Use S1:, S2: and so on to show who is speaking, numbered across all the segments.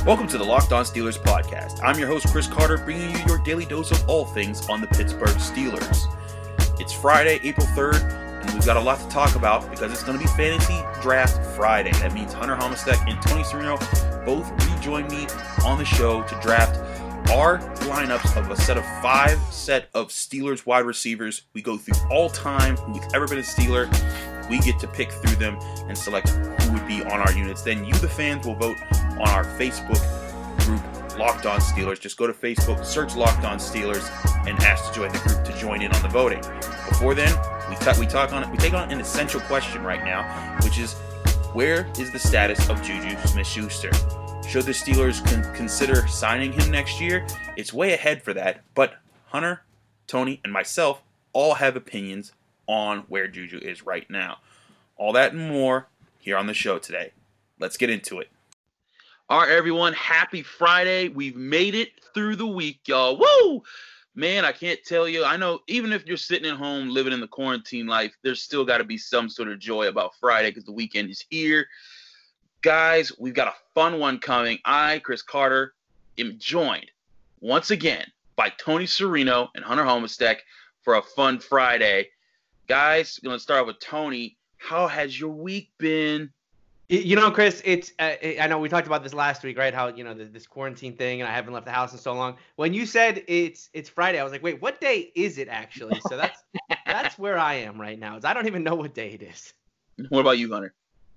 S1: Welcome to the Locked On Steelers podcast. I'm your host, Chris Carter, bringing you your daily dose of all things on the Pittsburgh Steelers. It's Friday, April 3rd, and we've got a lot to talk about because it's going to be Fantasy Draft Friday. That means Hunter Homestead and Tony Serino both rejoin me on the show to draft our lineups of a set of 5 of Steelers wide receivers. We go through all time, who's ever been a Steeler. We get to pick through them and select who would be on our units. Then you, the fans, will vote on our Facebook group, Locked On Steelers. Just go to Facebook, search Locked On Steelers, and ask to join the group to join in on the voting. Before then, we take on an essential question right now, which is, where is the status of Juju Smith-Schuster? Should the Steelers consider signing him next year? It's way ahead for that, but Hunter, Tony, and myself all have opinions on where Juju is right now. All that and more here on the show today. Let's get into it. All right, everyone. Happy Friday. We've made it through the week, y'all. Woo! Man, I can't tell you. I know even if you're sitting at home living in the quarantine life, there's still got to be some sort of joy about Friday because the weekend is here. Guys, we've got a fun one coming. I, Chris Carter, am joined once again by Tony Serino and Hunter Homestead for a fun Friday. Guys, going to start with Tony. How has your week been?
S2: You know, Chris, it's I know we talked about this last week, right? How, you know, this quarantine thing, and I haven't left the house in so long. When you said it's Friday, I was like, wait, what day is it actually? So that's where I am right now. I don't even know what day it is.
S1: What about you, Hunter?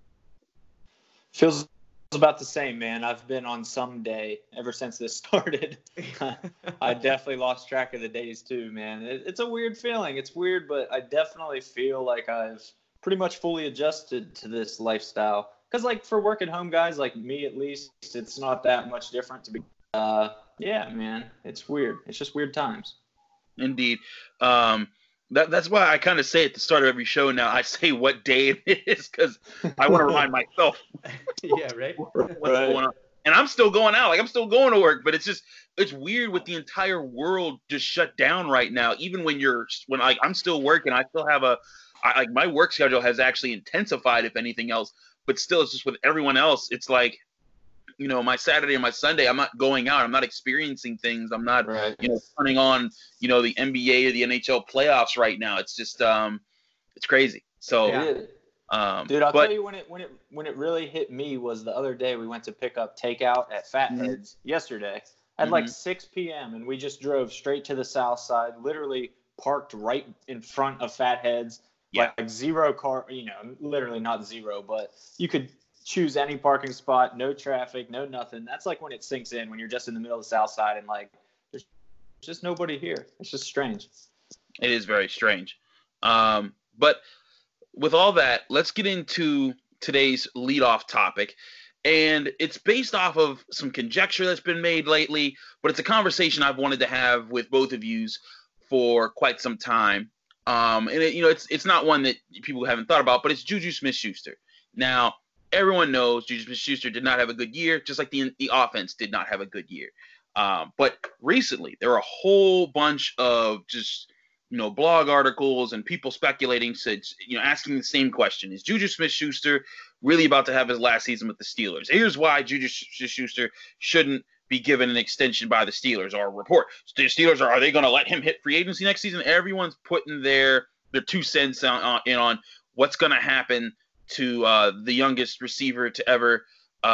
S3: Feels about the same, man. I've been on some day ever since this started. I definitely lost track of the days too, man. It's a weird feeling. It's weird, but I definitely feel like I've pretty much fully adjusted to this lifestyle. Because, like, for work at home guys like me, at least, it's not that much different to be. Yeah, man, it's weird. It's just weird times.
S1: Indeed. That's why I kind of say at the start of every show now, I say what day it is because I want to remind myself.
S2: Yeah, right.
S1: What's going on. And I'm still going out. Like, I'm still going to work, but it's weird with the entire world just shut down right now. Even when I'm still working, I still have my work schedule has actually intensified, if anything else. But still, it's just with everyone else. It's like, you know, my Saturday and my Sunday, I'm not going out. I'm not experiencing things. I'm not, turning on, the NBA or the NHL playoffs right now. It's just, it's crazy. So,
S3: yeah. Dude, I'll tell you when it really hit me was the other day. We went to pick up takeout at Fatheads yesterday at like 6 p.m. and we just drove straight to the south side. Literally parked right in front of Fatheads.
S1: Yeah.
S3: Like zero car, literally not zero, but you could choose any parking spot, no traffic, no nothing. That's like when it sinks in, when you're just in the middle of the south side and like there's just nobody here. It's just strange.
S1: It is very strange. But with all that, let's get into today's leadoff topic. And it's based off of some conjecture that's been made lately, but it's a conversation I've wanted to have with both of yous for quite some time. And it's not one that people haven't thought about, but it's Juju Smith-Schuster. Now, everyone knows Juju Smith-Schuster did not have a good year, just like the offense did not have a good year. But recently, there were a whole bunch of just, blog articles and people speculating, asking the same question. Is Juju Smith-Schuster really about to have his last season with the Steelers? Here's why Juju Smith-Schuster shouldn't be given an extension by the Steelers or a report. The Steelers, are they going to let him hit free agency next season? Everyone's putting their 2 cents on what's going to happen to the youngest receiver to ever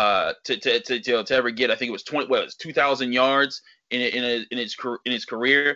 S1: to ever get. I think it was 2,000 yards in his career.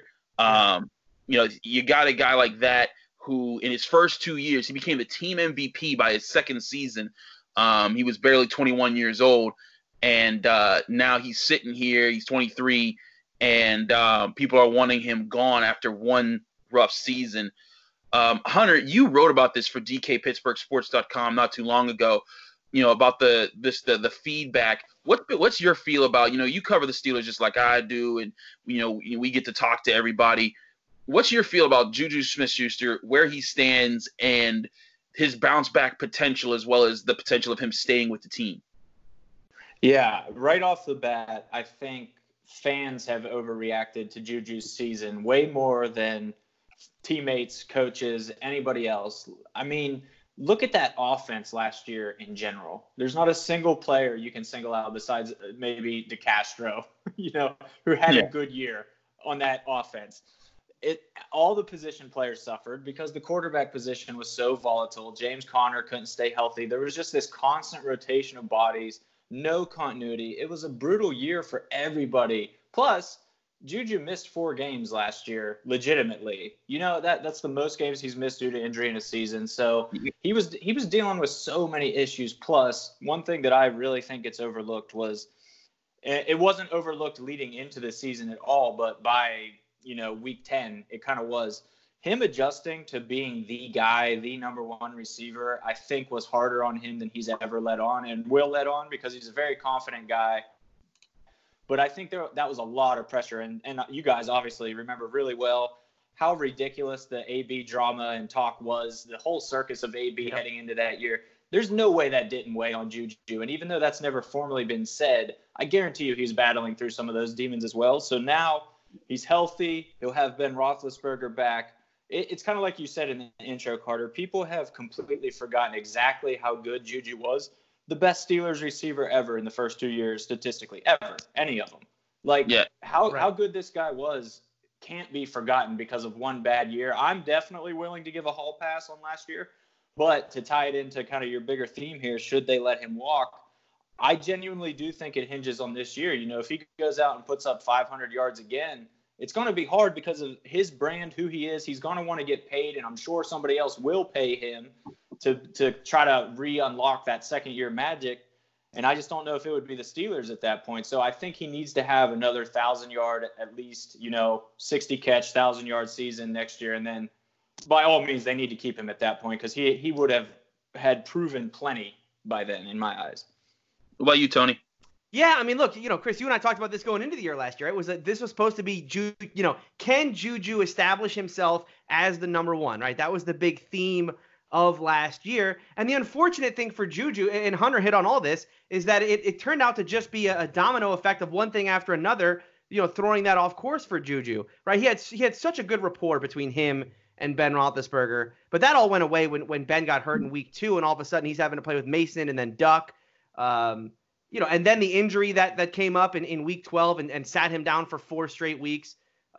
S1: You got a guy like that who in his first 2 years he became the team MVP by his second season. He was barely 21 years old. And now he's sitting here. He's 23, and people are wanting him gone after one rough season. Hunter, you wrote about this for DKPittsburghSports.com not too long ago. About the feedback. What's your feel about? You cover the Steelers just like I do, and we get to talk to everybody. What's your feel about Juju Smith-Schuster, where he stands, and his bounce back potential, as well as the potential of him staying with the team?
S3: Yeah, right off the bat, I think fans have overreacted to Juju's season way more than teammates, coaches, anybody else. I mean, look at that offense last year in general. There's not a single player you can single out besides maybe DeCastro, who had a good year on that offense. All the position players suffered because the quarterback position was so volatile. James Conner couldn't stay healthy. There was just this constant rotation of bodies, no continuity. It was a brutal year for everybody. Plus, Juju missed 4 games last year, legitimately. That's the most games he's missed due to injury in a season. So he was dealing with so many issues. Plus, one thing that I really think gets overlooked was it wasn't overlooked leading into the season at all, but by week 10, it kind of was. Him adjusting to being the guy, the number one receiver, I think was harder on him than he's ever let on and will let on because he's a very confident guy. But I think that was a lot of pressure. And you guys obviously remember really well how ridiculous the AB drama and talk was, the whole circus of AB heading into that year. There's no way that didn't weigh on Juju. And even though that's never formally been said, I guarantee you he's battling through some of those demons as well. So now he's healthy. He'll have Ben Roethlisberger back. It's kind of like you said in the intro, Carter. People have completely forgotten exactly how good Juju was. The best Steelers receiver ever in the first 2 years, statistically, ever, any of them. How good this guy was can't be forgotten because of one bad year. I'm definitely willing to give a hall pass on last year, but to tie it into kind of your bigger theme here, should they let him walk? I genuinely do think it hinges on this year. If he goes out and puts up 500 yards again, it's going to be hard because of his brand, who he is. He's going to want to get paid, and I'm sure somebody else will pay him to try to re-unlock that second-year magic. And I just don't know if it would be the Steelers at that point. So I think he needs to have another 1,000-yard, at least, 60-catch, 1,000-yard season next year. And then, by all means, they need to keep him at that point because he would have had proven plenty by then, in my eyes.
S1: What about you, Tony?
S2: Yeah, I mean, look, Chris, you and I talked about this going into the year last year. This was supposed to be can Juju establish himself as the number one, right? That was the big theme of last year. And the unfortunate thing for Juju, and Hunter hit on all this, is that it turned out to just be a domino effect of one thing after another, throwing that off course for Juju, right? He had such a good rapport between him and Ben Roethlisberger, but that all went away when Ben got hurt in week 2, and all of a sudden he's having to play with Mason and then Duck. And then the injury that came up in week 12 and sat him down for 4 straight weeks.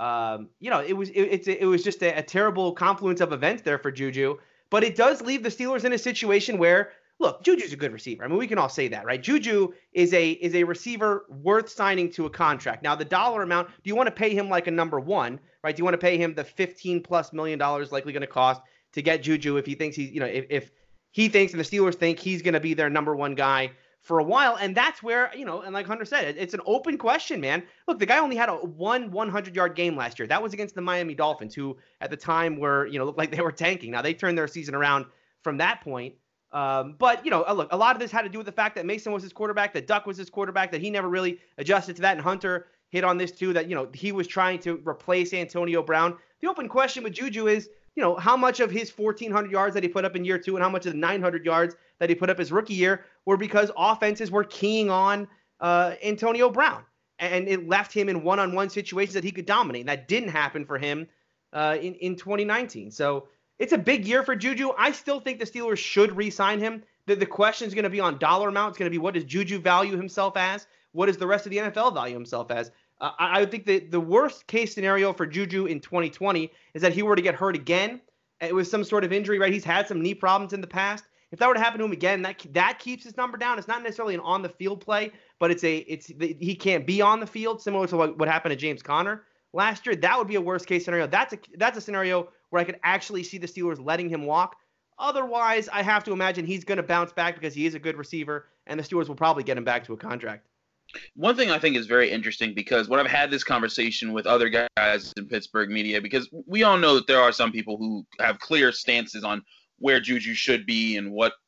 S2: It was just a terrible confluence of events there for Juju. But it does leave the Steelers in a situation where, look, Juju's a good receiver. I mean, we can all say that, right? Juju is a receiver worth signing to a contract. Now, the dollar amount, do you want to pay him like a number one, right? Do you want to pay him the $15+ million likely going to cost to get Juju if he thinks if he thinks and the Steelers think he's going to be their number one guy for a while? And that's where, and like Hunter said, it's an open question, man. Look, the guy only had a 100-yard game last year. That was against the Miami Dolphins, who at the time were, looked like they were tanking. Now they turned their season around from that point. But look, a lot of this had to do with the fact that Mason was his quarterback, that Duck was his quarterback, that he never really adjusted to that. And Hunter hit on this too, that, he was trying to replace Antonio Brown. The open question with Juju is, how much of his 1,400 yards that he put up in year 2 and how much of the 900 yards that he put up his rookie year were because offenses were keying on Antonio Brown. And it left him in one-on-one situations that he could dominate. And that didn't happen for him in 2019. So it's a big year for Juju. I still think the Steelers should re-sign him. The question is going to be on dollar amount. It's going to be, what does Juju value himself as? What does the rest of the NFL value himself as? I think that the worst case scenario for Juju in 2020 is that he were to get hurt again. It was some sort of injury, right? He's had some knee problems in the past. If that were to happen to him again, that keeps his number down. It's not necessarily an on the field play, but he can't be on the field, similar to what happened to James Conner last year. That would be a worst case scenario. That's a scenario where I could actually see the Steelers letting him walk. Otherwise, I have to imagine he's going to bounce back because he is a good receiver, and the Steelers will probably get him back to a contract.
S1: One thing I think is very interesting, because when I've had this conversation with other guys in Pittsburgh media, because we all know that there are some people who have clear stances on where Juju should be and what,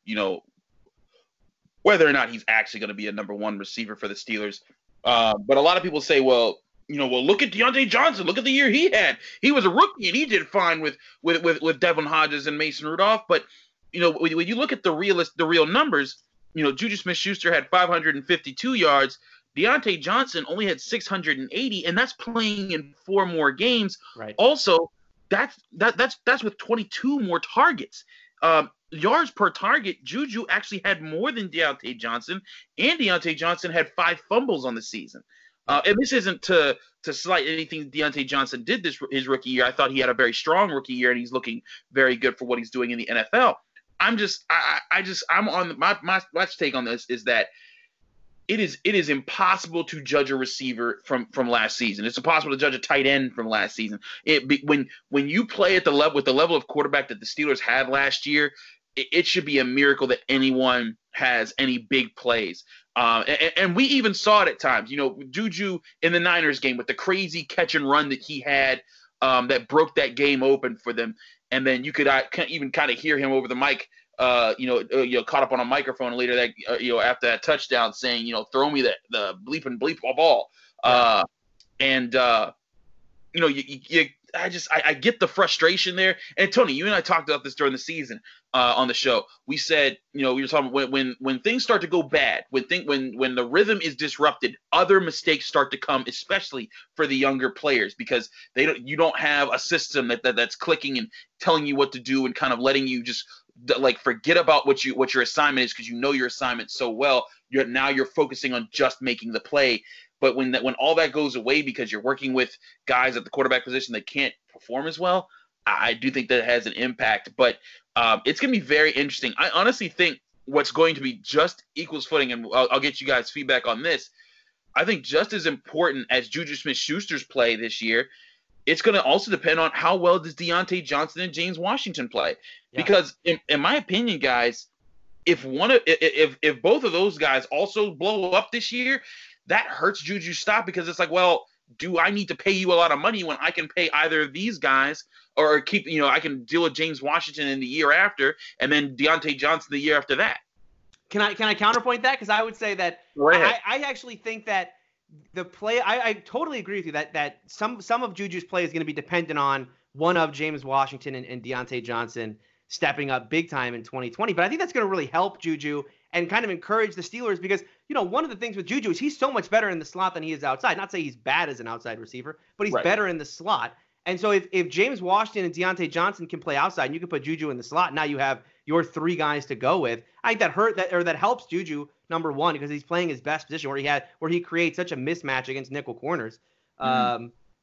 S1: whether or not he's actually going to be a number one receiver for the Steelers. But a lot of people say, well, look at Diontae Johnson. Look at the year he had. He was a rookie and he did fine with Devin Hodges and Mason Rudolph. But, when you look at the real numbers, Juju Smith-Schuster had 552 yards. Diontae Johnson only had 680, and that's playing in 4 more games.
S2: Right.
S1: Also, that's with 22 more targets. yards per target, Juju actually had more than Diontae Johnson, and Diontae Johnson had 5 fumbles on the season. And this isn't to slight anything Diontae Johnson did his rookie year. I thought he had a very strong rookie year, and he's looking very good for what he's doing in the NFL. I'm on my take on this is that it is impossible to judge a receiver from last season. It's impossible to judge a tight end from last season. When you play at the level with the level of quarterback that the Steelers had last year, it should be a miracle that anyone has any big plays. And we even saw it at times. Juju in the Niners game with the crazy catch and run that he had that broke that game open for them. And then you could even kind of hear him over the mic, caught up on a microphone later that, after that touchdown saying, throw me the bleep ball. I get the frustration there. And Tony, you and I talked about this during the season on the show. We said, we were talking when things start to go bad, when the rhythm is disrupted, other mistakes start to come, especially for the younger players, because you don't have a system that's clicking and telling you what to do and kind of letting you just like forget about what your assignment is, because your assignment so well. You're focusing on just making the play. But when all that goes away because you're working with guys at the quarterback position that can't perform as well, I do think that has an impact. But it's going to be very interesting. I honestly think what's going to be just equals footing, and I'll get you guys' feedback on this. I think just as important as Juju Smith-Schuster's play this year, it's going to also depend on how well does Diontae Johnson and James Washington play. Yeah. Because in my opinion, guys, if both of those guys also blow up this year, that hurts Juju's stock, because it's like, well, do I need to pay you a lot of money when I can pay either of these guys, or keep, I can deal with James Washington in the year after and then Diontae Johnson the year after that?
S2: Can I counterpoint that? Because I would say that I actually think that the play, I totally agree with you that some of Juju's play is going to be dependent on one of James Washington and Diontae Johnson stepping up big time in 2020. But I think that's going to really help Juju and kind of encourage the Steelers, because, one of the things with Juju is he's so much better in the slot than he is outside. Not to say he's bad as an outside receiver, but he's better in the slot. And so if James Washington and Diontae Johnson can play outside and you can put Juju in the slot, now you have your 3 guys to go with. I think that helps Juju, number one, because he's playing his best position where he creates such a mismatch against nickel corners. Mm-hmm.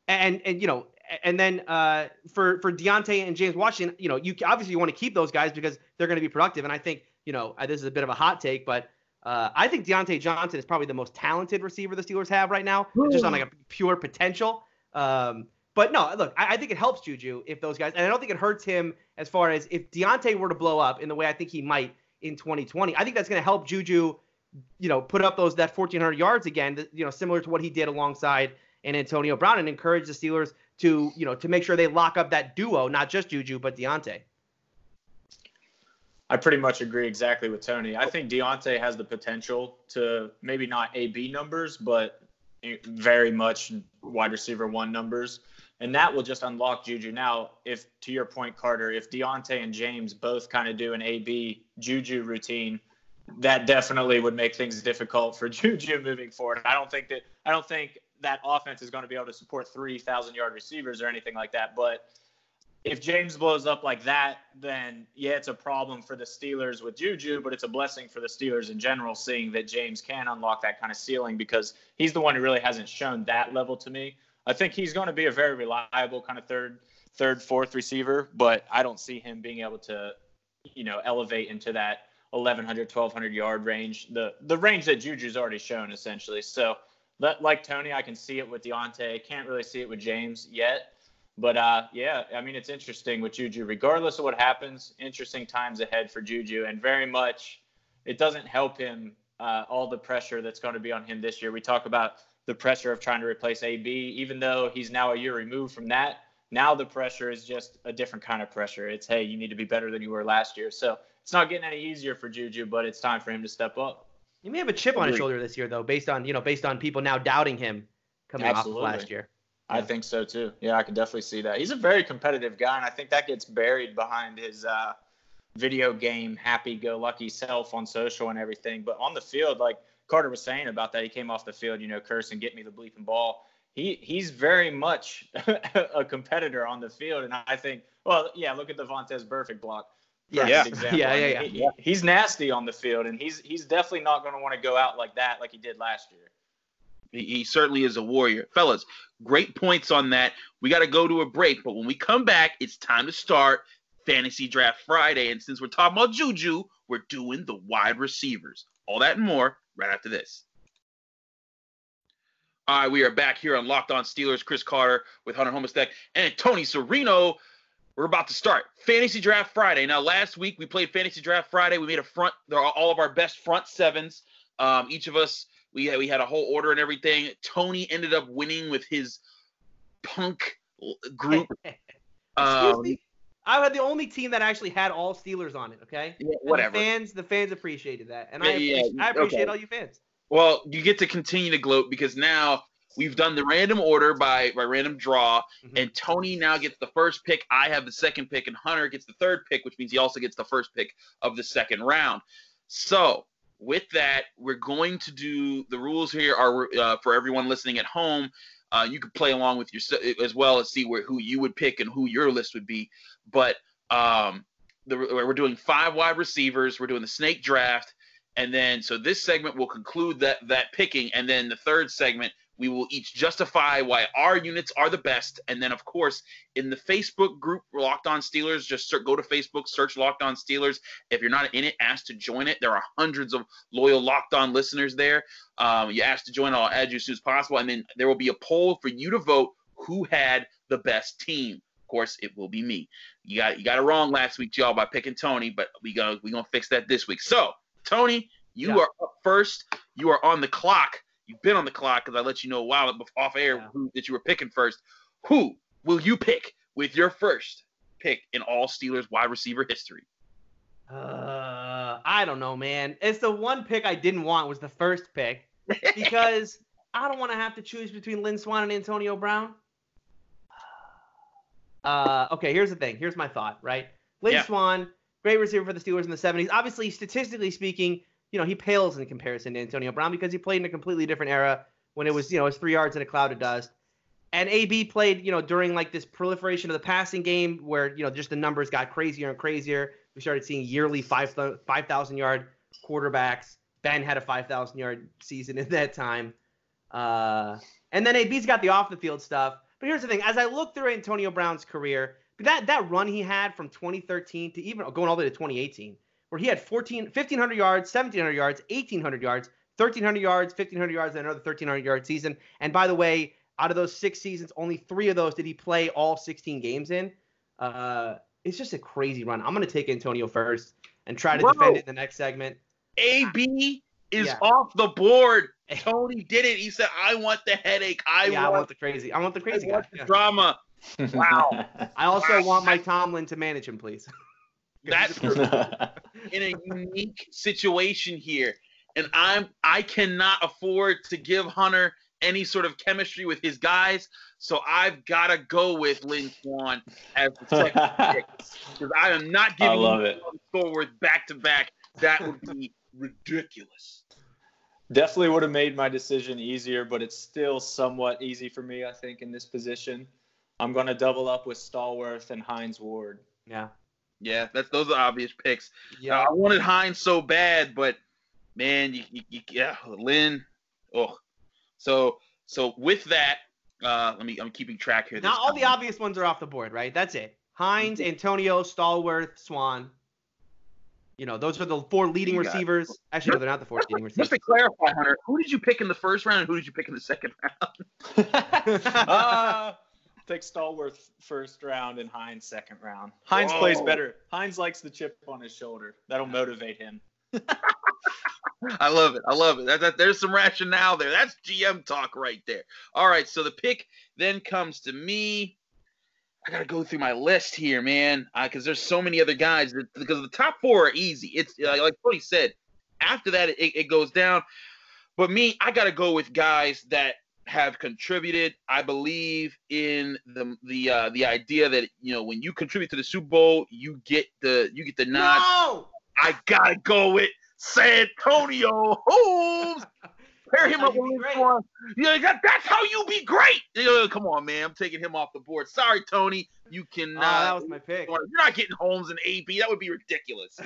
S2: And then for Diontae and James Washington, you obviously want to keep those guys because they're going to be productive. And I think, this is a bit of a hot take, but I think Diontae Johnson is probably the most talented receiver the Steelers have right now, just on like a pure potential. But no, look, I think it helps Juju if those guys, and I don't think it hurts him as far as if Diontae were to blow up in the way I think he might in 2020. I think that's going to help Juju, put up that 1,400 yards again, similar to what he did alongside an Antonio Brown, and encourage the Steelers to make sure they lock up that duo, not just Juju, but Diontae.
S3: I pretty much agree exactly with Tony. I think Diontae has the potential to maybe not AB numbers, but very much wide receiver 1 numbers. And that will just unlock Juju. Now, if, to your point, Carter, if Diontae and James both kind of do an AB Juju routine, that definitely would make things difficult for Juju moving forward. I don't think that offense is going to be able to support 3,000-yard receivers or anything like that. But if James blows up like that, then, yeah, it's a problem for the Steelers with Juju, but it's a blessing for the Steelers in general, seeing that James can unlock that kind of ceiling, because he's the one who really hasn't shown that level to me. I think he's going to be a very reliable kind of third, fourth receiver, but I don't see him being able to, elevate into that 1,100, 1,200-yard range, the range that Juju's already shown, essentially. So, like Tony, I can see it with Diontae. Can't really see it with James yet. But, it's interesting with Juju. Regardless of what happens, interesting times ahead for Juju. And very much it doesn't help him all the pressure that's going to be on him this year. We talk about the pressure of trying to replace AB. Even though he's now a year removed from that, now the pressure is just a different kind of pressure. It's, hey, you need to be better than you were last year. So it's not getting any easier for Juju, but it's time for him to step up.
S2: He may have a chip on his shoulder this year, though, based on people now doubting him coming off of last year.
S3: I think so, too. Yeah, I can definitely see that. He's a very competitive guy, and I think that gets buried behind his video game happy-go-lucky self on social and everything. But on the field, like Carter was saying about that, he came off the field, cursing, get me the bleeping ball. He's very much a competitor on the field, and I think, look at the Vontaze Burfict block.
S2: Yes.
S3: example.
S2: Yeah.
S3: I mean, he's nasty on the field, and he's definitely not going to want to go out like that, like he did last year.
S1: He certainly is a warrior. Fellas, great points on that. We got to go to a break, but when we come back, it's time to start Fantasy Draft Friday. And since we're talking about Juju, we're doing the wide receivers. All that and more right after this. All right, we are back here on Locked On Steelers. Chris Carter with Hunter Homestead and Tony Serino. We're about to start Fantasy Draft Friday. Now, last week we played Fantasy Draft Friday. We made all of our best front sevens. Each of us, we had a whole order and everything. Tony ended up winning with his punk group.
S2: Excuse me. I had the only team that actually had all Steelers on it. Okay.
S1: Yeah, whatever.
S2: The fans appreciated that, and
S1: Yeah,
S2: I appreciate all you fans.
S1: Well, you get to continue to gloat because now we've done the random order by random draw, and Tony now gets the first pick. I have the second pick, and Hunter gets the third pick, which means he also gets the first pick of the second round. So with that, we're going to do the rules here are for everyone listening at home. You could play along with yourself as well as see who you would pick and who your list would be. But we're doing 5 wide receivers. We're doing the snake draft. And then, so this segment will conclude that picking. And then the third segment, we will each justify why our units are the best. And then, of course, in the Facebook group, Locked On Steelers, just go to Facebook, search Locked On Steelers. If you're not in it, ask to join it. There are hundreds of loyal Locked On listeners there. You ask to join, I'll add you as soon as possible. And then there will be a poll for you to vote who had the best team. Of course, it will be me. You got it wrong last week, y'all, by picking Tony, but we're gonna fix that this week. So, Tony, you are up first. You are on the clock. You've been on the clock because I let you know a while off air that you were picking first. Who will you pick with your first pick in all Steelers wide receiver history?
S2: I don't know, man. It's the one pick I didn't want was the first pick because I don't want to have to choose between Lynn Swann and Antonio Brown. Okay, here's the thing. Here's my thought, right? Lynn Swann, great receiver for the Steelers in the 70s. Obviously, statistically speaking, he pales in comparison to Antonio Brown because he played in a completely different era when it was, it was 3 yards in a cloud of dust. And AB played, during like this proliferation of the passing game where, just the numbers got crazier and crazier. We started seeing yearly 5,000-yard quarterbacks. Ben had a 5,000-yard season at that time. And then AB's got the off-the-field stuff. But here's the thing. As I look through Antonio Brown's career, that run he had from 2013 to even going all the way to 2018, where he had 1,500 yards, 1,700 yards, 1,800 yards, 1,300 yards, 1,500 yards, and another 1,300-yard season. And by the way, out of those 6 seasons, only 3 of those did he play all 16 games in. It's just a crazy run. I'm going to take Antonio first and try to defend it in the next segment.
S1: AB is off the board. Tony did it. He said, I want the headache. I want the crazy guy.
S2: The
S1: drama. Wow.
S2: I also want Mike Tomlin to manage him, please.
S1: That's in a unique situation here. And I cannot afford to give Hunter any sort of chemistry with his guys, so I've got to go with Lynn Swann as the second pick. Because I am not giving him forward back-to-back. That would be ridiculous.
S3: Definitely would have made my decision easier, but it's still somewhat easy for me, I think, in this position. I'm going to double up with Stallworth and Hines Ward.
S1: Yeah, those are obvious picks.
S2: Yeah.
S1: I wanted Hines so bad, but man, Lynn. Oh, so with that, I'm keeping track here.
S2: Now all the obvious ones are off the board, right? That's it. Hines, Antonio, Stallworth, Swann. Those are the 4 leading receivers. Actually, no, they're not the 4 leading receivers.
S1: Just to clarify, Hunter, who did you pick in the first round and who did you pick in the second round?
S3: Take Stallworth first round and Hines second round. Hines plays better. Hines likes the chip on his shoulder. That'll motivate him.
S1: I love it. There's some rationale there. That's GM talk right there. All right, so the pick then comes to me. I got to go through my list here, man, because there's so many other guys. Because the top 4 are easy. It's like Tony said. After that, it goes down. But me, I got to go with guys that have contributed. I believe in the idea that when you contribute to the Super Bowl, you get the nod.
S2: No!
S1: I gotta go with Santonio Holmes. pair him
S2: how
S1: up
S2: you
S1: with
S2: be great.
S1: Lynn Swann. That's how you be great. Come on, man. I'm taking him off the board. Sorry, Tony. You can.
S2: That was my pick.
S1: You're not getting Holmes and AB. That would be ridiculous.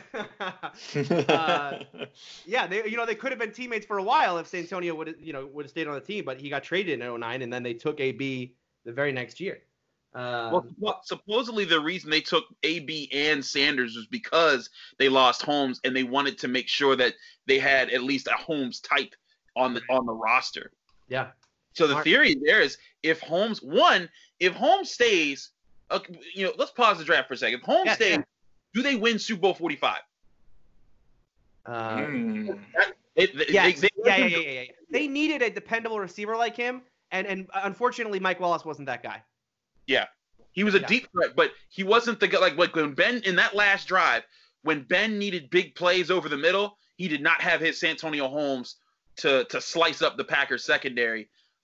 S2: Yeah, they could have been teammates for a while if Santonio would have stayed on the team, but he got traded in 2009, and then they took AB the very next year.
S1: Well, supposedly the reason they took AB and Sanders was because they lost Holmes, and they wanted to make sure that they had at least a Holmes type on the roster.
S2: Yeah.
S1: So the theory there is if Holmes stays, let's pause the draft for a second. If Holmes stays, do they win Super Bowl 45?
S2: Yeah. They needed a dependable receiver like him, and unfortunately, Mike Wallace wasn't that guy.
S1: Yeah, he was a deep threat, but he wasn't the guy. Like when Ben in that last drive, when Ben needed big plays over the middle, he did not have his Santonio Holmes to slice up the Packers secondary.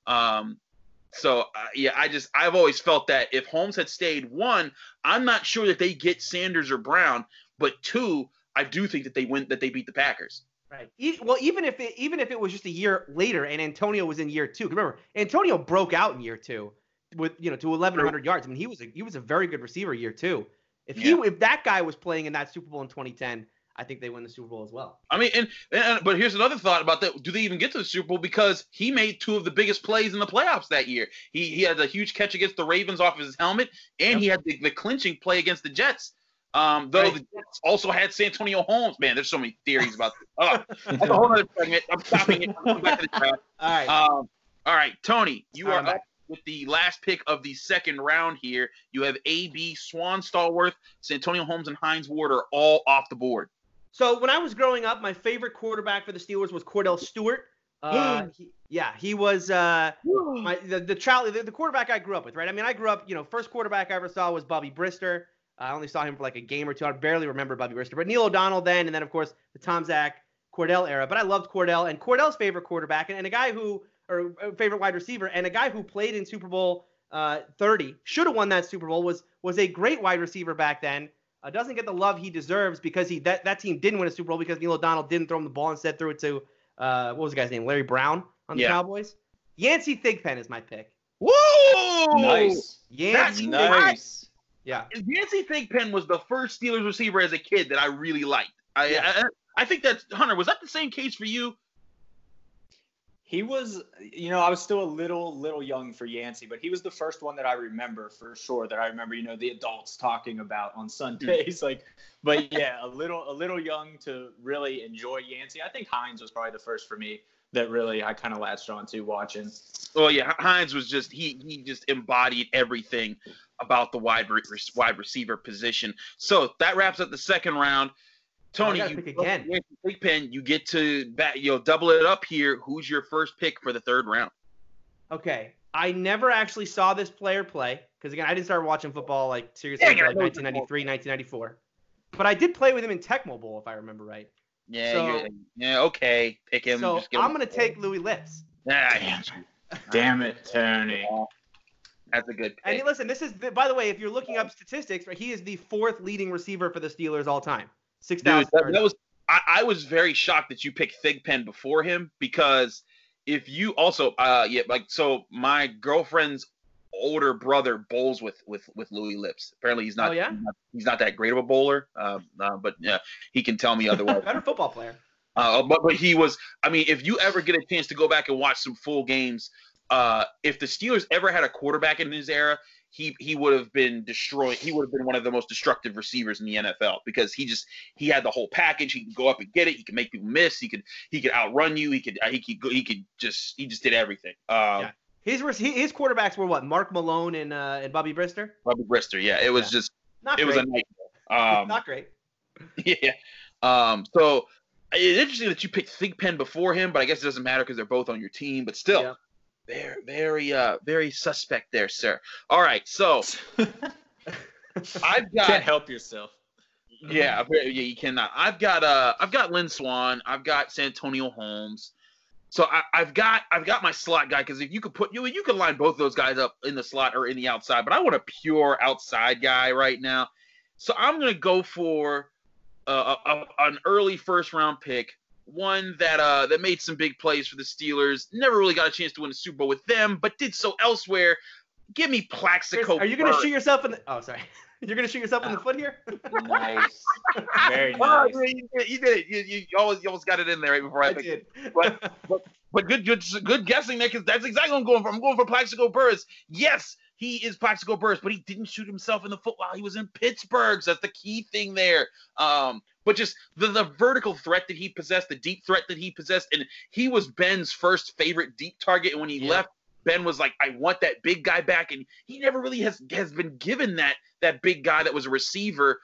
S1: I've always felt that if Holmes had stayed, one, I'm not sure that they get Sanders or Brown, but two, I do think that they beat the Packers.
S2: Right. Well, even if it was just a year later and Antonio was in year 2, remember Antonio broke out in year 2 with to 1,100 yards. I mean, he was a very good receiver year 2. If that guy was playing in that Super Bowl in 2010. I think they win the Super Bowl as well.
S1: I mean, but here's another thought about that. Do they even get to the Super Bowl? Because he made 2 of the biggest plays in the playoffs that year. He had a huge catch against the Ravens off of his helmet, and he had the clinching play against the Jets. The Jets also had Santonio Holmes. Man, there's so many theories about this. That's a whole other segment. I'm stopping it. I'm back to the draft. All right, Tony, you are up with the last pick of the second round here. You have AB, Swan Stallworth, Santonio Holmes, and Hines Ward are all off the board.
S2: So when I was growing up, my favorite quarterback for the Steelers was Cordell Stewart. He was the quarterback I grew up with, right? I mean, I grew up, first quarterback I ever saw was Bobby Brister. I only saw him for like a game or two. I barely remember Bobby Brister, but Neil O'Donnell then, and then of course the Tom Zach Cordell era. But I loved Cordell, and Cordell's favorite quarterback and a guy favorite wide receiver, and a guy who played in Super Bowl 30, should have won that Super Bowl, was a great wide receiver back then. Doesn't get the love he deserves because that team didn't win a Super Bowl because Neil O'Donnell didn't throw him the ball, instead threw it to what was the guy's name? Larry Brown on the Cowboys. Yancey Thigpen is my pick.
S1: Woo!
S3: Nice.
S2: Yancey.
S3: Nice.
S2: Yeah.
S1: Yancey Thigpen was the first Steelers receiver as a kid that I really liked. I think that's Hunter. Was that the same case for you?
S3: He was, I was still a little young for Yancey, but he was the first one that I remember for sure. That I remember, the adults talking about on Sundays. But yeah, a little young to really enjoy Yancey. I think Hines was probably the first for me that really I kind of latched on to watching.
S1: Oh yeah, Hines was just he just embodied everything about the wide receiver position. So that wraps up the second round. Tony, you pick again. Thigpen, you get to double it up here. Who's your first pick for the third round?
S2: Okay, I never actually saw this player play because again, I didn't start watching football seriously until 1993, 1994. But I did play with him in Tecmo Bowl, if I remember right.
S1: Yeah, okay, pick him.
S2: So I'm gonna take Louis Lips.
S3: Damn it, Tony.
S1: That's a good pick.
S2: And listen, this is by the way, if you're looking up statistics, right, he is the 4th leading receiver for the Steelers all time. 6,000.
S1: I was very shocked that you picked Thigpen before him because if you also so my girlfriend's older brother bowls with Louis Lips. Apparently he's not he's not that great of a bowler, but yeah, he can tell me otherwise.
S2: Better football player.
S1: But he was. I mean, if you ever get a chance to go back and watch some full games, if the Steelers ever had a quarterback in his era, he would have been destroyed. He would have been one of the most destructive receivers in the NFL because he had the whole package. He could go up and get it. He could make people miss. He could outrun you. He just did everything.
S2: His quarterbacks were what? Mark Malone and Bobby Brister.
S1: Bobby Brister, yeah. It was just
S2: not
S1: it
S2: great.
S1: was a nightmare.
S2: Not great.
S1: Yeah. So it's interesting that you picked Thigpen before him, but I guess it doesn't matter because they're both on your team. But still. Yeah. Very suspect there, sir. All right, so I've got.
S3: Can't help yourself.
S1: Yeah, you cannot. I've got Lynn Swann. I've got Santonio Holmes. So I've got my slot guy because if you could you could line both of those guys up in the slot or in the outside, but I want a pure outside guy right now. So I'm gonna go for an early first round pick. one that made some big plays for the Steelers. Never really got a chance to win a Super Bowl with them, but did so elsewhere. Give me Plaxico.
S2: Chris, are you going to shoot yourself in the? Oh, sorry. You're going to shoot yourself in the foot here?
S3: Nice. Very
S1: Oh,
S3: nice.
S1: you did it. You almost got it in there right before I picked
S2: did.
S1: it. But good guessing there, because that's exactly what I'm going for. I'm going for Plaxico Burress. Yes, he is Plaxico Burress, but he didn't shoot himself in the foot while he was in Pittsburgh. So that's the key thing there. But just the vertical threat that he possessed, the deep threat that he possessed, and he was Ben's first favorite deep target. And when he left, Ben was like, I want that big guy back. And he never really has been given that big guy that was a receiver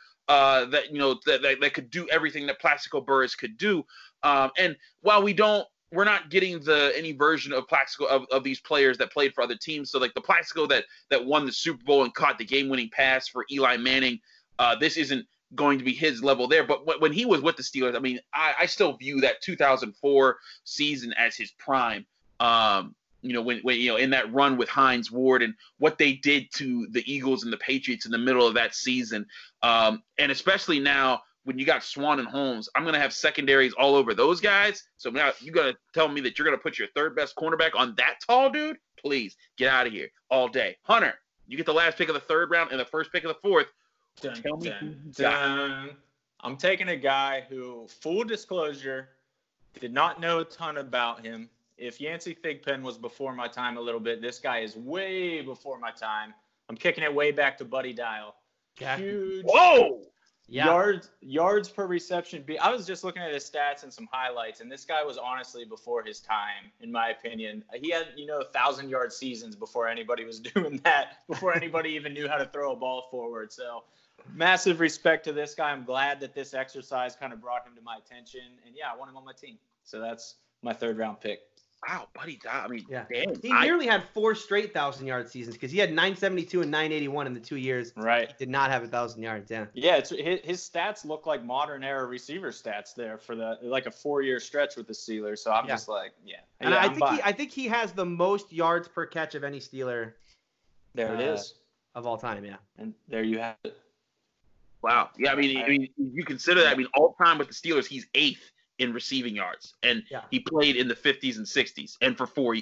S1: that could do everything that Plaxico Burress could do. And while we're not getting any version of Plaxico of these players that played for other teams. So like the Plaxico that won the Super Bowl and caught the game-winning pass for Eli Manning, this isn't going to be his level there. But when he was with the Steelers, I mean, I still view that 2004 season as his prime. When in that run with Hines Ward and what they did to the Eagles and the Patriots in the middle of that season, and especially now when you got Swan and Holmes, I'm going to have secondaries all over those guys. So now you got to tell me that you're going to put your third best cornerback on that tall dude? Please get out of here all day. Hunter, you get the last pick of the third round and the first pick of the fourth. Tell me who you got.
S3: I'm taking a guy who, full disclosure, did not know a ton about him. If Yancey Thigpen was before my time a little bit, this guy is way before my time. I'm kicking it way back to Buddy Dial. Huge.
S1: Whoa!
S2: Yeah.
S3: Yards per reception. I was just looking at his stats and some highlights, and this guy was honestly before his time, in my opinion. He had, 1,000-yard seasons before anybody was doing that, before anybody even knew how to throw a ball forward. So massive respect to this guy. I'm glad that this exercise kind of brought him to my attention. And, yeah, I want him on my team. So that's my third-round pick.
S1: Wow, Buddy Dial. I mean,
S2: yeah.
S1: Damn.
S2: He nearly had 4 straight 1,000-yard seasons because he had 972 and 981 in the 2 years.
S3: Right.
S2: He did not have 1,000 yards. Yeah.
S3: Yeah, his stats look like modern era receiver stats there for a 4-year stretch with the Steelers. So I'm just like, yeah.
S2: And
S3: yeah,
S2: I think he has the most yards per catch of any Steeler.
S3: There it is.
S2: Of all time, yeah.
S3: And there you have it.
S1: Wow. Yeah, I mean, you consider that. I mean, all time with the Steelers, he's 8th in receiving yards, and he played in the 50s and 60s, and for 4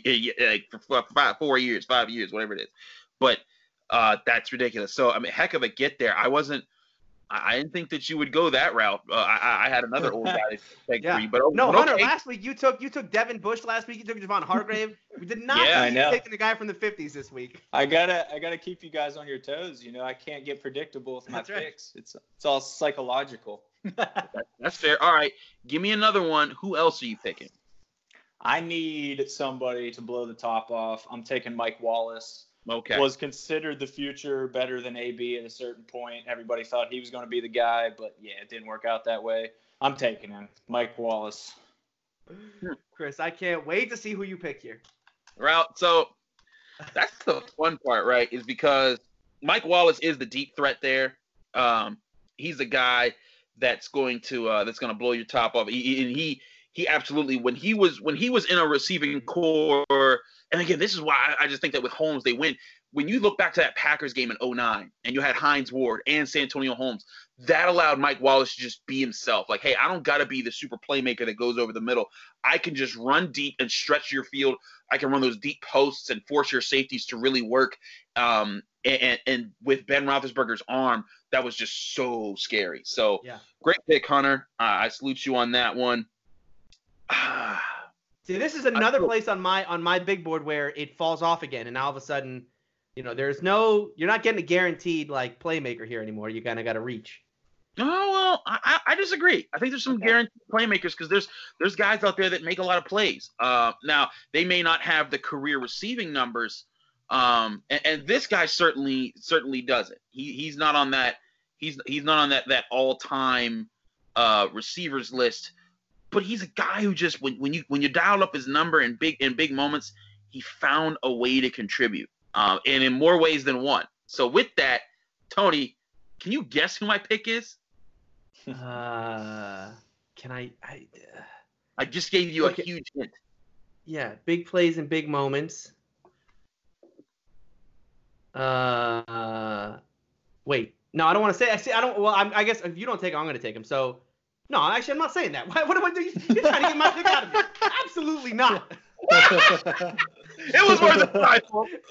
S1: years, 5 years, whatever it is. But that's ridiculous. So I mean, heck of a get there. I didn't think that you would go that route. I had another old guy to take for you, but
S2: Hunter. Last week you took Devin Bush. Last week you took Javon Hargrave. We did not see you taking the guy from the 50s this week.
S3: I gotta keep you guys on your toes. I can't get predictable with my picks. It's all psychological.
S1: That's fair. All right, give me another one. Who else are you picking?
S3: I need somebody to blow the top off. I'm taking Mike Wallace.
S1: Okay.
S3: Was considered the future, better than AB at a certain point. Everybody thought he was going to be the guy, but yeah, it didn't work out that way. I'm taking him, Mike Wallace.
S2: Chris, I can't wait to see who you pick here.
S1: So that's the fun part, right? Is because Mike Wallace is the deep threat there. He's the guy that's going to blow your top off. He absolutely, when he was in a receiving core. And again, this is why I just think that with Holmes, they win. When you look back to that Packers game in 2009, and you had Hines Ward and Santonio Holmes, that allowed Mike Wallace to just be himself. Like, hey, I don't got to be the super playmaker that goes over the middle. I can just run deep and stretch your field. I can run those deep posts and force your safeties to really work. And with Ben Roethlisberger's arm, that was just so scary. So, Great pick, Hunter. I salute you on that one.
S2: See, this is another place on my big board where it falls off again, and all of a sudden, you're not getting a guaranteed like playmaker here anymore. You kind of got to reach.
S1: Oh well, I disagree. I think there's some guaranteed playmakers because there's guys out there that make a lot of plays. Now they may not have the career receiving numbers, and this guy certainly doesn't. He's not on that. He's not on that all time receivers list. But he's a guy who just when you dial up his number in big moments, he found a way to contribute, and in more ways than one. So with that, Tony, can you guess who my pick is?
S2: Can I?
S1: I just gave you a huge hint.
S2: Yeah, big plays and big moments. Wait, no, I don't want to say. I don't. Well, I guess if you don't take, I'm going to take him. So. No, actually, I'm not saying that. What am I doing? You're trying to get my pick out of me. Absolutely not.
S1: It was worth a try.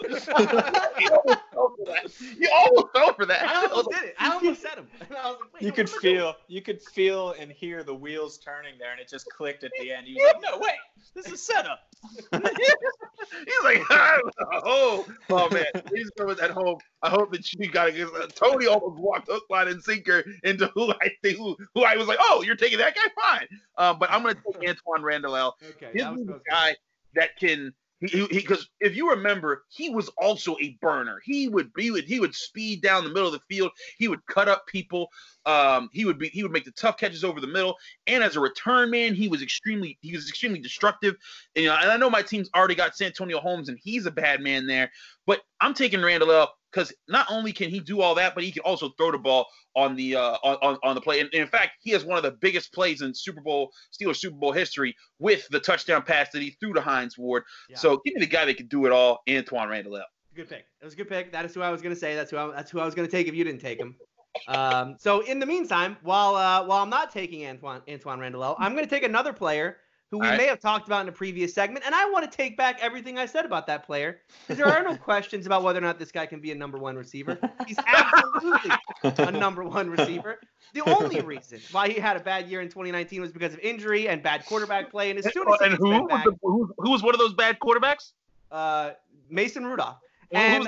S1: You almost fell for that.
S2: I almost did it. I almost said him. And I was like, wait,
S3: You could feel and hear the wheels turning there, and it just clicked at the end. He was like, "No, wait, this is setup."
S1: He's like, oh man, please go at home. I hope that you got it. Tony almost walked hook, line, and sinker into who I was like, oh, you're taking that guy, fine. But I'm gonna take Antwaan Randle.
S2: Okay,
S1: He's the guy that can. Because if you remember, he was also a burner. He would speed down the middle of the field. He would cut up people. He would make the tough catches over the middle. And as a return man, he was extremely destructive. And, and I know my team's already got Santonio Holmes, and he's a bad man there. But I'm taking Randle because not only can he do all that, but he can also throw the ball on the on the play. And in fact, he has one of the biggest plays in Steelers Super Bowl history with the touchdown pass that he threw to Hines Ward. Yeah. So give me the guy that can do it all, Antwaan Randle.
S2: Good pick. It was a good pick. That is who I was going to say. That's who I was going to take if you didn't take him. So in the meantime, while I'm not taking Antwaan Randle, I'm going to take another player who we may have talked about in a previous segment, and I want to take back everything I said about that player, because there are no questions about whether or not this guy can be a number one receiver. He's absolutely a number one receiver. The only reason why he had a bad year in 2019 was because of injury and bad quarterback play. And as soon as
S1: who was one of those bad quarterbacks?
S2: Mason Rudolph.
S1: And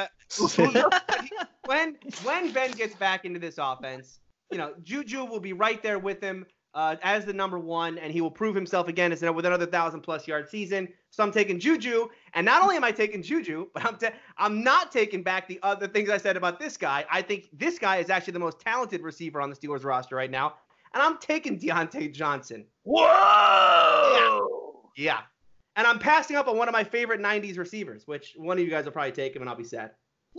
S2: when Ben gets back into this offense, Juju will be right there with him. As the number one, and he will prove himself again with another 1,000+ yard season. So I'm taking Juju, and not only am I taking Juju, but I'm not taking back the other things I said about this guy. I think this guy is actually the most talented receiver on the Steelers roster right now, and I'm taking Deontay Johnson.
S1: Whoa!
S2: Yeah. And I'm passing up on one of my favorite 90s receivers, which one of you guys will probably take him, and I'll be sad.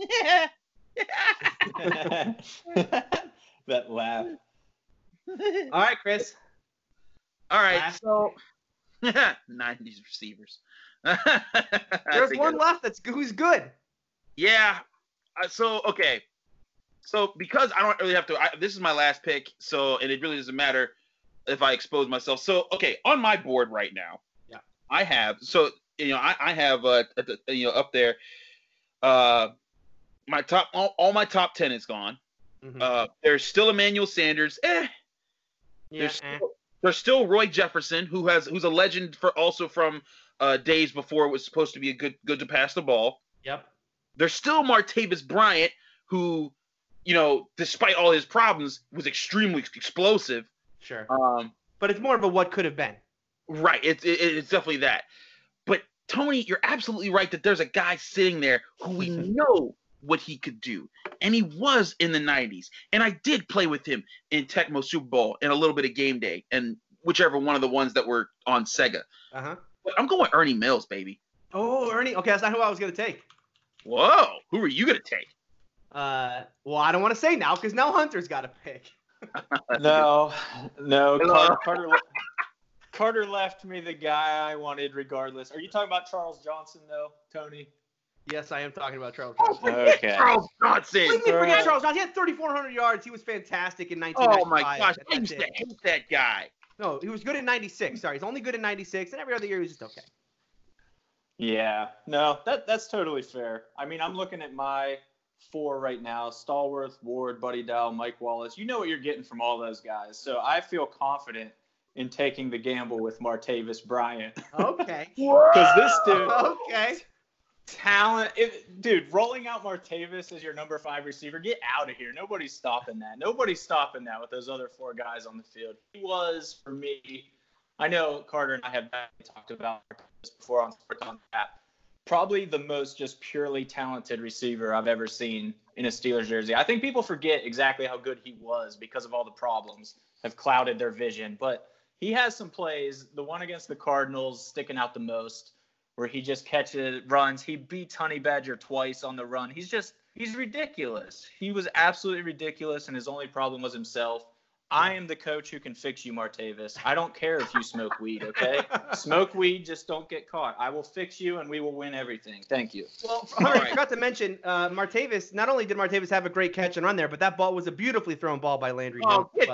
S3: That laugh.
S2: All right, Chris.
S1: All right, so 90s receivers.
S2: There's one left who's good.
S1: Yeah. So because I don't really have to. This is my last pick, and it really doesn't matter if I expose myself. So on my board right now,
S2: yeah,
S1: I have I have up there. My top all my top 10 is gone. Mm-hmm. There's still Emmanuel Sanders. There's still Roy Jefferson, who's a legend from days before it was supposed to be good to pass the ball.
S2: Yep.
S1: There's still Martavis Bryant, who, despite all his problems, was extremely explosive.
S2: Sure. But it's more of a what could have been.
S1: Right. It's definitely that. But Tony, you're absolutely right that there's a guy sitting there who we know what he could do. And he was in the 90s. And I did play with him in Tecmo Super Bowl and a little bit of Game Day and whichever one of the ones that were on Sega.
S2: Uh-huh.
S1: But I'm going Ernie Mills, baby.
S2: Oh, Ernie. Okay, that's not who I was going to take.
S1: Whoa. Who are you going to take?
S2: Well, I don't want to say now because now Hunter's got to pick.
S3: No. Carter left me the guy I wanted regardless. Are you talking about Charles Johnson, though, Tony?
S2: Yes, I am talking about Charles Johnson.
S1: Okay. Charles Johnson.
S2: What do you mean forget Charles Johnson? He had 3,400 yards. He was fantastic in 1995.
S1: Oh, my gosh. I used to hate that guy.
S2: No, he was good in 96. Sorry, he's only good in 96, and every other year he was just okay.
S3: Yeah. No, that's totally fair. I mean, I'm looking at my 4 right now. Stallworth, Ward, Buddy Dow, Mike Wallace. You know what you're getting from all those guys. So I feel confident in taking the gamble with Martavis Bryant.
S2: Okay.
S3: Because this dude...
S2: Okay.
S3: Talent, dude, rolling out Martavis as your number 5 receiver, get out of here. Nobody's stopping that. Nobody's stopping that with those other 4 guys on the field. He was, for me, I know Carter and I have talked about this before on that, probably the most just purely talented receiver I've ever seen in a Steelers jersey. I think people forget exactly how good he was because of all the problems have clouded their vision. But he has some plays, the one against the Cardinals sticking out the most, where he just catches, runs. He beats Honey Badger twice on the run. He's ridiculous. He was absolutely ridiculous, and his only problem was himself. I am the coach who can fix you, Martavis. I don't care if you smoke weed, okay? Smoke weed, just don't get caught. I will fix you, and we will win everything. Thank you.
S2: Well, I forgot to mention, Martavis, not only did Martavis have a great catch and run there, but that ball was a beautifully thrown ball by Landry.
S1: Oh,
S2: It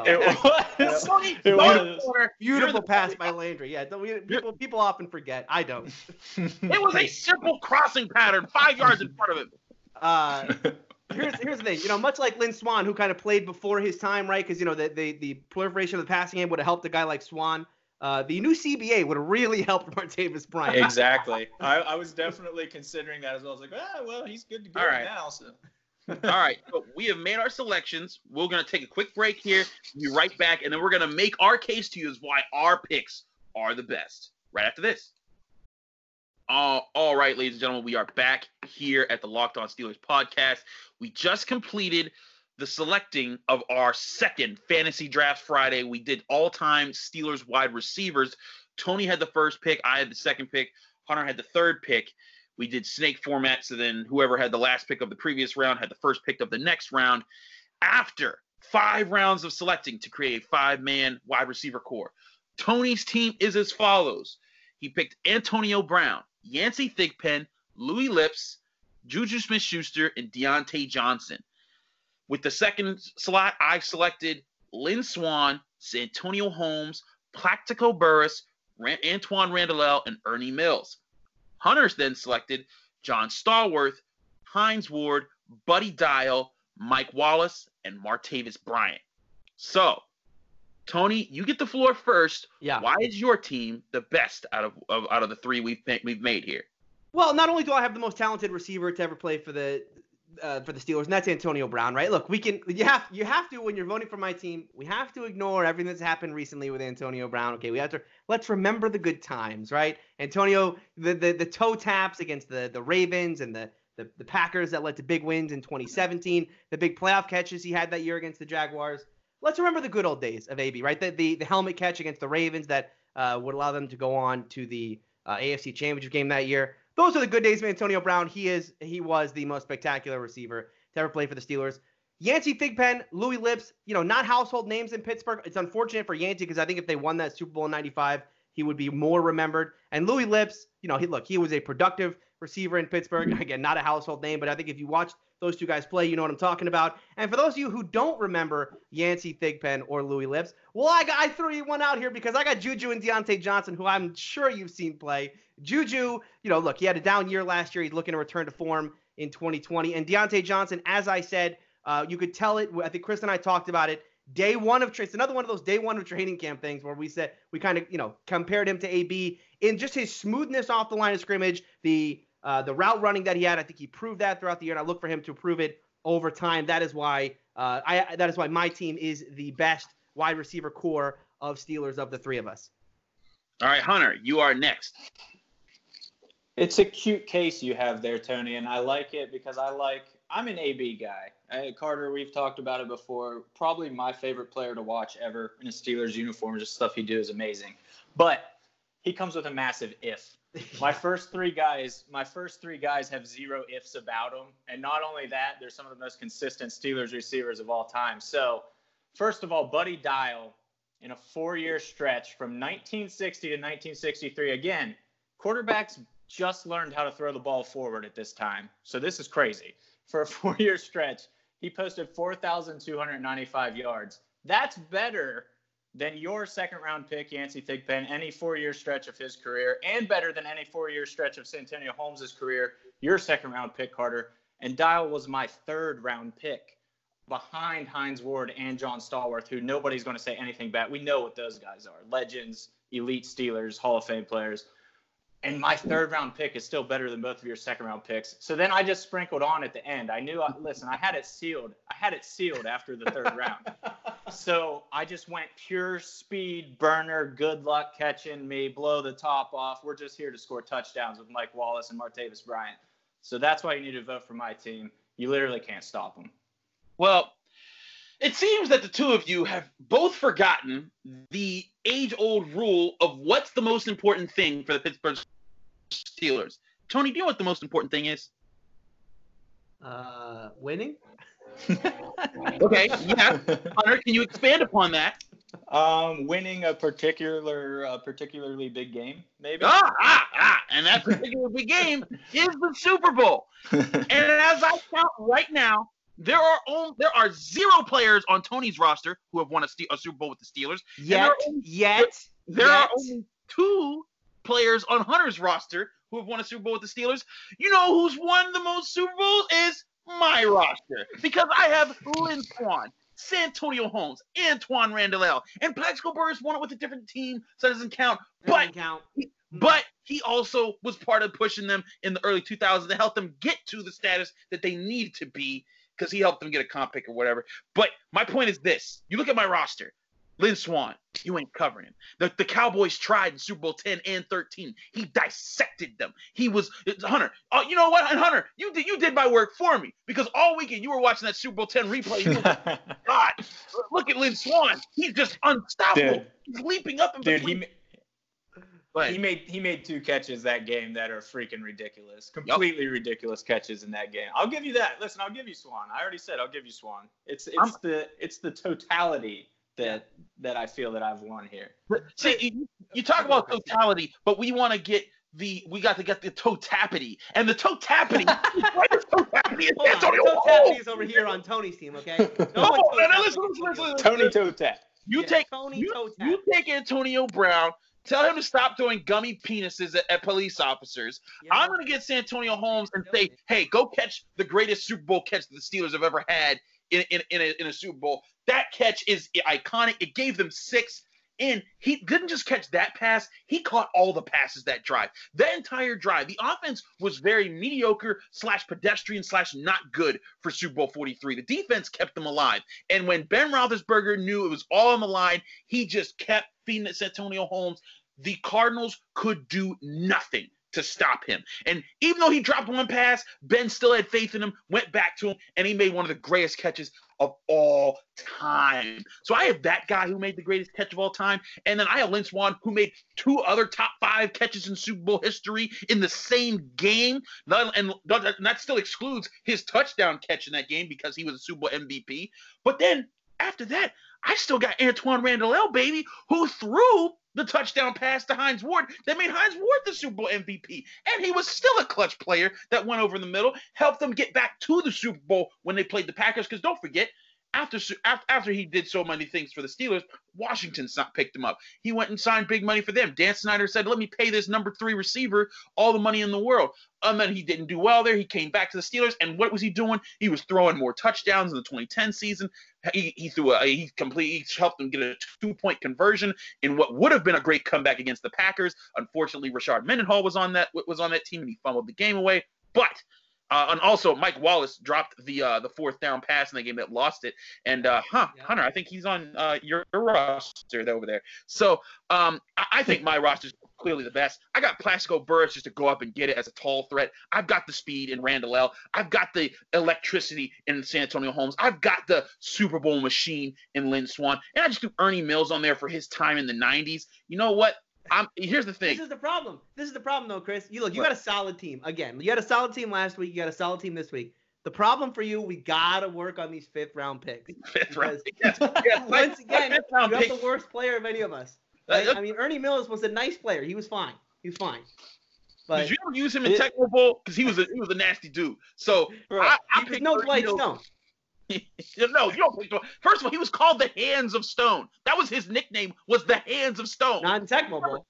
S3: was.
S2: Beautiful pass by Landry. Yeah, people often forget. I don't.
S1: It was a simple crossing pattern, 5 yards in front of him.
S2: Here's the thing. Much like Lynn Swann, who kind of played before his time, right? Because, the proliferation of the passing game would have helped a guy like Swann. The new CBA would have really helped Martavis Bryant.
S3: Exactly. I was definitely considering that as well. I was like, well, he's good to go now. So.
S1: All right. So we have made our selections. We're going to take a quick break here. We'll be right back, and then we're going to make our case to you as why our picks are the best right after this. All right, ladies and gentlemen, we are back here at the Locked On Steelers podcast. We just completed the selecting of our second Fantasy Draft Friday. We did all-time Steelers wide receivers. Tony had the first pick. I had the second pick. Hunter had the third pick. We did snake format, so then whoever had the last pick of the previous round had the first pick of the next round. After 5 rounds of selecting to create a 5-man wide receiver core, Tony's team is as follows. He picked Antonio Brown, Yancey Thigpen, Louis Lips, Juju Smith-Schuster, and Deontay Johnson. With the second slot, I selected Lynn Swann, Santonio Holmes, Plaxico Burress, Antoine Randall, and Ernie Mills. Hunter's then selected John Stallworth, Hines Ward, Buddy Dial, Mike Wallace, and Martavis Bryant. So, Tony, you get the floor first.
S2: Yeah.
S1: Why is your team the best out of the 3 we've made here?
S2: Well, not only do I have the most talented receiver to ever play for the Steelers, and that's Antonio Brown, right? Look, you have to when you're voting for my team, we have to ignore everything that's happened recently with Antonio Brown. Okay, let's remember the good times, right? Antonio, the toe taps against the Ravens and the Packers that led to big wins in 2017, the big playoff catches he had that year against the Jaguars. Let's remember the good old days of AB, right? The helmet catch against the Ravens that would allow them to go on to the AFC Championship game that year. Those are the good days of Antonio Brown. He was the most spectacular receiver to ever play for the Steelers. Yancey Thigpen, Louis Lips, not household names in Pittsburgh. It's unfortunate for Yancey because I think if they won that Super Bowl in '95, he would be more remembered. And Louis Lips, he was a productive receiver in Pittsburgh. Again, not a household name, but I think if you watched those two guys play, you know what I'm talking about. And for those of you who don't remember Yancey Thigpen or Louis Lips, well, I threw you one out here because I got Juju and Deontay Johnson, who I'm sure you've seen play. Juju, look, he had a down year last year. He's looking to return to form in 2020. And Deontay Johnson, as I said, you could tell it. I think Chris and I talked about it. Day one of it's another one of those day one of training camp things where we said we kind of compared him to AB in just his smoothness off the line of scrimmage, the route running that he had. I think he proved that throughout the year, and I look for him to prove it over time. That is why my team is the best wide receiver core of Steelers of the 3 of us.
S1: All right, Hunter, you are next.
S3: It's a cute case you have there, Tony, and I like it because I'm an AB guy. Carter, we've talked about it before. Probably my favorite player to watch ever in a Steelers uniform. Just stuff he do is amazing. But he comes with a massive if. My first three guys have 0 ifs about them. And not only that, they're some of the most consistent Steelers receivers of all time. So, first of all, Buddy Dial in a 4-year stretch from 1960 to 1963. Again, quarterbacks just learned how to throw the ball forward at this time. So this is crazy. For a 4-year stretch, he posted 4,295 yards. That's better than your second-round pick, Yancey Thigpen, any 4-year stretch of his career, and better than any 4-year stretch of Santonio Holmes' career, your second-round pick, Carter. And Dial was my third-round pick behind Hines Ward and John Stallworth, who nobody's going to say anything bad. We know what those guys are. Legends, elite Steelers, Hall of Fame players. And my third-round pick is still better than both of your second-round picks. So then I just sprinkled on at the end. I had it sealed. I had it sealed after the third round. So I just went pure speed, burner, good luck catching me, blow the top off. We're just here to score touchdowns with Mike Wallace and Martavis Bryant. So that's why you need to vote for my team. You literally can't stop them.
S1: Well, it seems that the 2 of you have both forgotten the age-old rule of what's the most important thing for the Pittsburgh Steelers. Tony, do you know what the most important thing is?
S2: Winning?
S1: Okay, yeah. Hunter, can you expand upon that?
S3: Winning a particularly big game, maybe.
S1: And that particular big game is the Super Bowl. And as I count right now, there are 0 players on Tony's roster who have won a Super Bowl with the Steelers. There are only 2 players on Hunter's roster who have won a Super Bowl with the Steelers. You know who's won the most Super Bowls is my roster, because I have Lynn Swann, Santonio Holmes, Antoine Randall, and Plaxico Burress won it with a different team, so it doesn't count. But he also was part of pushing them in the early 2000s to help them get to the status that they needed to be, because he helped them get a comp pick or whatever. But my point is this. You look at my roster. Lynn Swann, you ain't covering him. The Cowboys tried in Super Bowl 10 and 13. He dissected them. Hunter. Oh, you know what? And Hunter, you did my work for me, because all weekend you were watching that Super Bowl 10 replay. You were like, God, look at Lynn Swann. He's just unstoppable.
S3: Dude.
S1: He's leaping up and between.
S3: He made 2 catches that game that are freaking ridiculous. Completely ridiculous catches in that game. I'll give you that. Listen, I'll give you Swann. I already said I'll give you Swann. It's the totality that I feel that I've won here.
S1: See, you talk about totality, but we got to get the totapity, and the totapity.
S2: Totapity is over here on Tony's team, okay?
S3: Listen. Tony Totap.
S1: You take Antonio Brown. Tell him to stop throwing gummy penises at police officers. Yeah. I'm going to get Santonio Holmes and say, hey, go catch the greatest Super Bowl catch that the Steelers have ever had in a Super Bowl. That catch is iconic. It gave them 6. And he didn't just catch that pass. He caught all the passes that drive. That entire drive. The offense was very mediocre / pedestrian / not good for Super Bowl 43. The defense kept them alive. And when Ben Roethlisberger knew it was all on the line, he just kept feeding at Santonio Holmes. The Cardinals could do nothing to stop him. And even though he dropped 1 pass, Ben still had faith in him, went back to him, and he made one of the greatest catches of all time. So I have that guy who made the greatest catch of all time, and then I have Lynn Swann, who made 2 other top 5 catches in Super Bowl history in the same game. And that still excludes his touchdown catch in that game, because he was a Super Bowl MVP. But then after that, I still got Antoine Randall, baby, who threw the touchdown pass to Hines Ward that made Hines Ward the Super Bowl MVP. And he was still a clutch player that went over in the middle, helped them get back to the Super Bowl when they played the Packers. Because don't forget, after he did so many things for the Steelers, Washington picked him up. He went and signed big money for them. Dan Snyder said, let me pay this number 3 receiver all the money in the world. And then he didn't do well there. He came back to the Steelers, and what was he doing? He was throwing more touchdowns in the 2010 season. He helped them get a 2-point conversion in what would have been a great comeback against the Packers. Unfortunately, Rashard Mendenhall was on that team, and he fumbled the game away. But and also, Mike Wallace dropped the 4th down pass in the game that lost it. And Hunter, I think he's on your roster over there. So I think my roster is clearly the best. I got Plaxico Burress just to go up and get it as a tall threat. I've got the speed in Randall. I've got the electricity in Santonio Holmes. I've got the Super Bowl machine in Lynn Swann. And I just threw Ernie Mills on there for his time in the 90s. You know what? Here's the thing.
S2: This is the problem, though, Chris. You got a solid team. Again, you had a solid team last week. You got a solid team this week. The problem for you, we got to work on these 5th-round picks.
S1: 5th round picks.
S2: Once again, you have the worst player of any of us. Right? I mean, Ernie Mills was a nice player. He was fine. But
S1: did you ever use him in Tecmo Bowl? Because he was a nasty dude. So
S2: I picked no Dwight Stone.
S1: No, you don't pick Stone. First of all, he was called the Hands of Stone. That was his nickname, was the Hands of Stone.
S2: Not in Tecmo Bowl.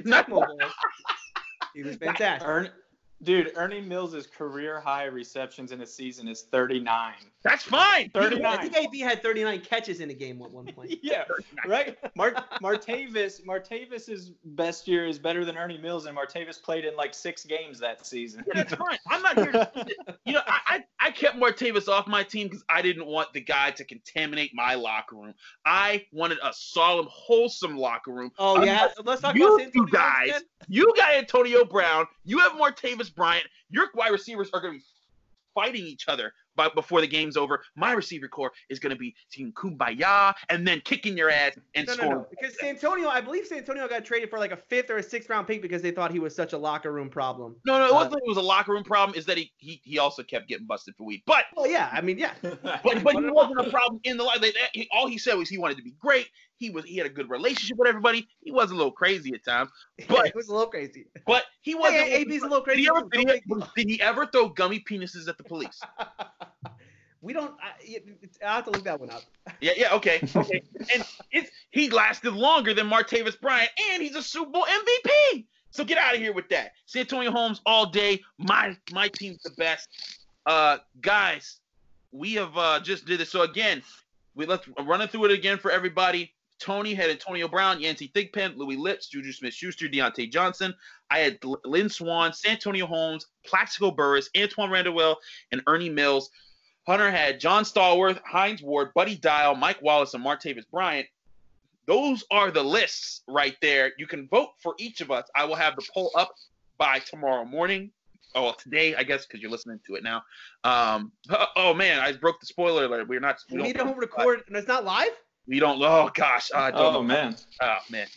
S2: He was fantastic.
S3: Dude, Ernie Mills' career high receptions in a season is 39.
S1: That's fine.
S3: 39.
S2: I think AB had 39 catches in a game at one point.
S3: Yeah, right? Martavis's best year is better than Ernie Mills, and Martavis played in like 6 games that season.
S1: Yeah, that's fine. I'm not here to I kept Martavis off my team because I didn't want the guy to contaminate my locker room. I wanted a solemn, wholesome locker room.
S2: Oh, yeah? Let's talk about
S1: you guys. Again. You got Antonio Brown. You have Martavis Bryant. Your wide receivers are going to be fighting each other before the game's over, my receiver core is going to be singing Kumbaya and then kicking your ass and scoring.
S2: No. Because I believe Santonio got traded for like a 5th or a 6th round pick because they thought he was such a locker room problem.
S1: No, it wasn't. It was a locker room problem. Is that he also kept getting busted for weed. But
S2: well, yeah, I mean, yeah.
S1: but he wasn't a problem in the line. All he said was he wanted to be great. He had a good relationship with everybody. He was a little crazy at times, but
S2: it was a little crazy.
S1: But he wasn't.
S2: Hey, AB's a little crazy.
S1: Did he ever throw gummy penises at the police?
S2: We don't. I'll have to look that one up.
S1: Yeah. Okay. And he lasted longer than Martavis Bryant, and he's a Super Bowl MVP. So get out of here with that. Santonio Holmes all day. My team's the best. Guys, we have just did this. So again, let's run it through it again for everybody. Tony had Antonio Brown, Yancey Thigpen, Louis Lips, Juju Smith-Schuster, Deontay Johnson. I had Lynn Swann, Santonio Holmes, Plaxico Burress, Antoine Randall, and Ernie Mills. Hunter had John Stallworth, Hines Ward, Buddy Dial, Mike Wallace, and Martavis Bryant. Those are the lists right there. You can vote for each of us. I will have the poll up by tomorrow morning. Oh, well, today, I guess, because you're listening to it now. Oh, man, I broke the spoiler alert. We
S2: don't record, and it's not live?
S1: We don't. Oh gosh.
S3: Man.
S1: Oh man.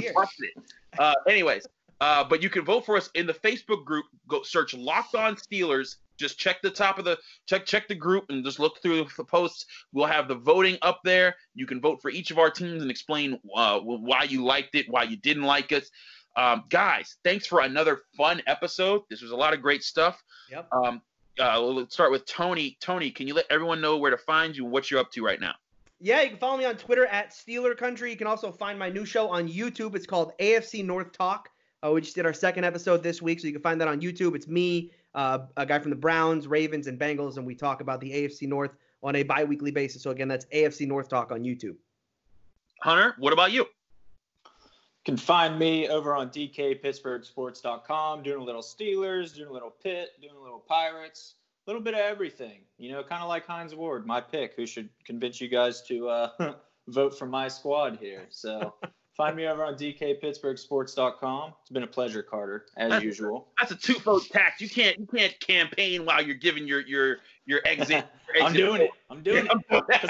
S1: Anyways, but you can vote for us in the Facebook group. Go search Locked On Steelers. Just check the top of the check the group and just look through the posts. We'll have the voting up there. You can vote for each of our teams and explain why you liked it, why you didn't like us. Guys, thanks for another fun episode. This was a lot of great stuff.
S2: Yep.
S1: Let's start with Tony. Tony, can you let everyone know where to find you and what you're up to right now?
S2: Yeah, you can follow me on Twitter at Steeler Country. You can also find my new show on YouTube. It's called AFC North Talk. We just did our 2nd episode this week, so you can find that on YouTube. It's me, a guy from the Browns, Ravens, and Bengals, and we talk about the AFC North on a bi-weekly basis. So again, that's AFC North Talk on YouTube.
S1: Hunter, what about you?
S3: You can find me over on DKPittsburghSports.com, doing a little Steelers, doing a little Pitt, doing a little Pirates. A little bit of everything, kind of like Hines Ward, my pick, who should convince you guys to vote for my squad here. So find me over on DKPittsburghSports.com. It's been a pleasure, Carter, as usual.
S1: That's a 2-vote tax. You can't campaign while you're giving your exit.
S3: I'm doing it.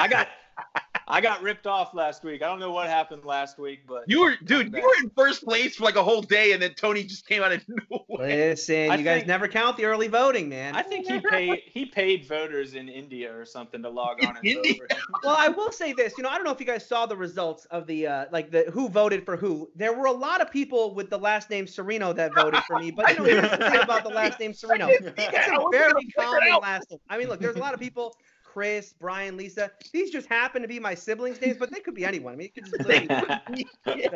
S3: I got ripped off last week. I don't know what happened last week, but
S1: you were in first place for like a whole day, and then Tony just came out of nowhere.
S2: Listen, you guys never count the early voting, man.
S3: I think he paid voters in India or something to log on and vote for him.
S2: Well, I will say this. I don't know if you guys saw the results of the the who voted for who. There were a lot of people with the last name Serino that voted for me, but here's the thing about the last name Serino. It's a very common last name. I mean, look, there's a lot of people. Chris, Brian, Lisa. These just happen to be my siblings' names, but they could be anyone. I mean, it could just literally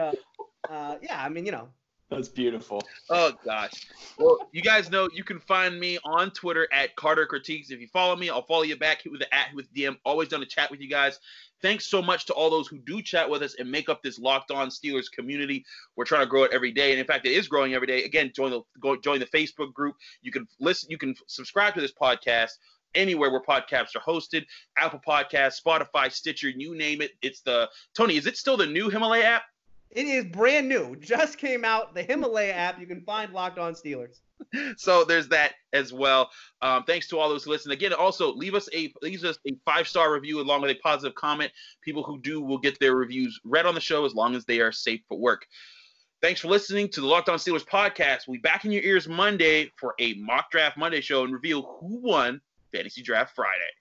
S2: be.
S3: That's beautiful.
S1: Oh, gosh. Well, you guys know you can find me on Twitter at Carter Critiques. If you follow me, I'll follow you back. Hit with the @ with DM. Always done to chat with you guys. Thanks so much to all those who do chat with us and make up this Locked On Steelers community. We're trying to grow it every day, and in fact, it is growing every day. Again, join the Facebook group. You can listen. You can subscribe to this podcast anywhere where podcasts are hosted. Apple Podcasts, Spotify, Stitcher, you name it. It's Tony, is it still the new Himalaya app?
S2: It is brand new. Just came out. The Himalaya app. You can find Locked On Steelers.
S1: So there's that as well. Thanks to all those who listen. Again, also leave us a 5-star review along with a positive comment. People who do will get their reviews read on the show as long as they are safe for work. Thanks for listening to the Locked On Steelers podcast. We'll be back in your ears Monday for a Mock Draft Monday show and reveal who won Fantasy Draft Friday.